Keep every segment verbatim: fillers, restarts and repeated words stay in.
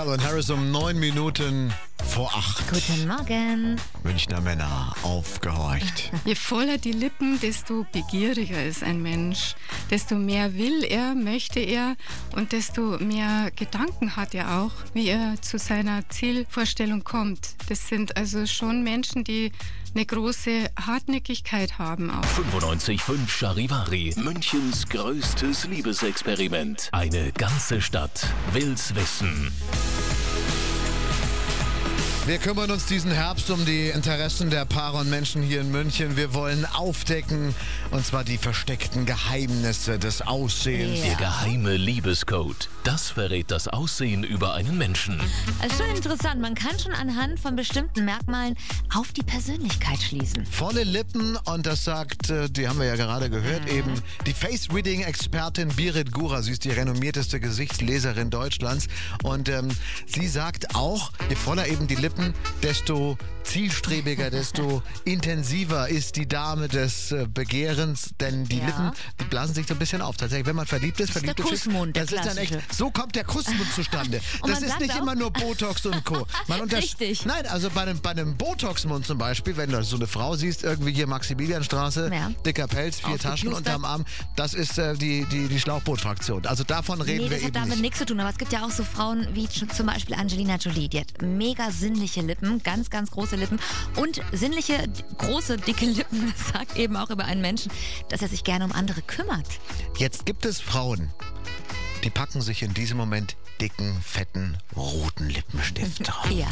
Calvin Harris um neun Minuten vor acht. Guten Morgen. Münchner Männer, aufgehorcht. Je voller die Lippen, desto begieriger ist ein Mensch. Desto mehr will er, möchte er und desto mehr Gedanken hat er auch, wie er zu seiner Zielvorstellung kommt. Das sind also schon Menschen, die eine große Hartnäckigkeit haben auch. fünfundneunzig Komma fünf Charivari, Münchens größtes Liebesexperiment. Eine ganze Stadt will's wissen. Wir kümmern uns diesen Herbst um die Interessen der Paare und Menschen hier in München. Wir wollen aufdecken, und zwar die versteckten Geheimnisse des Aussehens. Ja. Der geheime Liebescode. Das verrät das Aussehen über einen Menschen. Das ist schon interessant. Man kann schon anhand von bestimmten Merkmalen auf die Persönlichkeit schließen. Volle Lippen, und das sagt, äh, die haben wir ja gerade gehört, Mhm. eben die Face-Reading-Expertin Birit Gura. Sie ist die renommierteste Gesichtsleserin Deutschlands. Und ähm, sie sagt auch, je voller eben die Lippen, desto zielstrebiger, desto intensiver ist die Dame des äh, Begehrens. Denn die Ja. Lippen, die blasen sich so ein bisschen auf. Tatsächlich, wenn man verliebt ist, Das ist verliebt der ist, Kussmund, der das ist dann echt, klassische. so kommt der Kussmund zustande. Und Das man ist sagt nicht auch- immer nur Botox und Co. Man untersch- Richtig. Nein, also bei einem, bei einem Botox-Mund zum Beispiel, wenn du so eine Frau siehst, irgendwie hier Maximilianstraße, Ja. dicker Pelz, vier Taschen Aufgeplustert. unterm Arm, das ist äh, die, die, die Schlauchboot-Fraktion. Also davon reden Nee, wir das hat eben damit nicht. nichts zu tun. Aber es gibt ja auch so Frauen wie zum Beispiel Angelina Jolie. Die hat mega sinnliche Lippen, ganz, ganz große Lippen. Und sinnliche, d- große, dicke Lippen, das sagt eben auch über einen Menschen, dass er sich gerne um andere kümmert. Jetzt gibt es Frauen, die packen sich in diesem Moment dicken, fetten, roten Lippenstift drauf. Ja,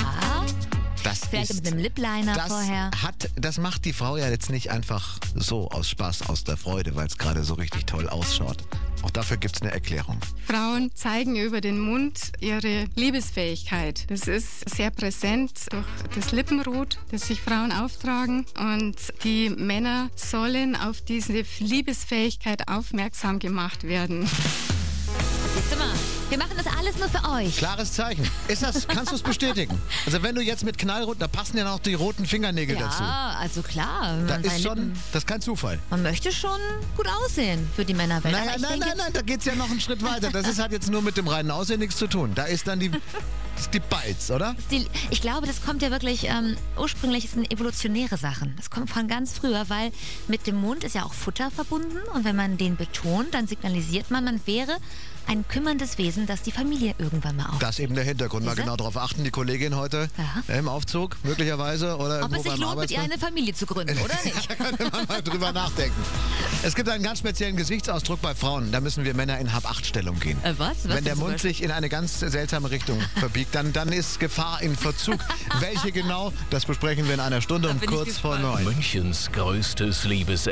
Das vielleicht ist, mit einem Lipliner das vorher. Hat, das macht die Frau ja jetzt nicht einfach so aus Spaß, aus der Freude, weil es gerade so richtig toll ausschaut. Auch dafür gibt es eine Erklärung. Frauen zeigen über den Mund ihre Liebesfähigkeit. Das ist sehr präsent durch das Lippenrot, das sich Frauen auftragen. Und die Männer sollen auf diese Liebesfähigkeit aufmerksam gemacht werden. Siehst du mal, wir machen das alles nur für euch. Klares Zeichen. Ist das, kannst du es bestätigen? Also wenn du jetzt mit Knallrot, da passen ja noch die roten Fingernägel dazu. Ja, also klar. Da man, ist seine schon, Lippen- das ist kein Zufall. man möchte schon gut aussehen für die Männerwelt. Nein, Aber nein, ich nein, denke, nein, nein, da geht es ja noch einen Schritt weiter. Das ist, hat jetzt nur mit dem reinen Aussehen nichts zu tun. Da ist dann die, das ist die Balz, oder? Die, ich glaube, das kommt ja wirklich, ähm, ursprünglich sind evolutionäre Sachen. Das kommt von ganz früher, weil mit dem Mund ist ja auch Futter verbunden. Und wenn man den betont, dann signalisiert man, man wäre ein kümmerndes Wesen, das die Familie irgendwann mal auf. Das ist eben der Hintergrund. Mal Siehste? genau darauf achten, die Kollegin heute Ja. im Aufzug möglicherweise oder Ob irgendwo es sich beim lohnt, mit ihr Arbeitsplatz. eine Familie zu gründen, oder nicht? Da könnte man mal drüber nachdenken. Es gibt einen ganz speziellen Gesichtsausdruck bei Frauen. Da müssen wir Männer in Hab-Acht-Stellung gehen. Äh, was? Was Wenn der denn zum Mund Beispiel? sich in eine ganz seltsame Richtung verbiegt, dann, dann ist Gefahr in Verzug. Welche genau, das besprechen wir in einer Stunde um bin ich kurz vor gespannt. neun. Münchens größtes Liebesexperiment.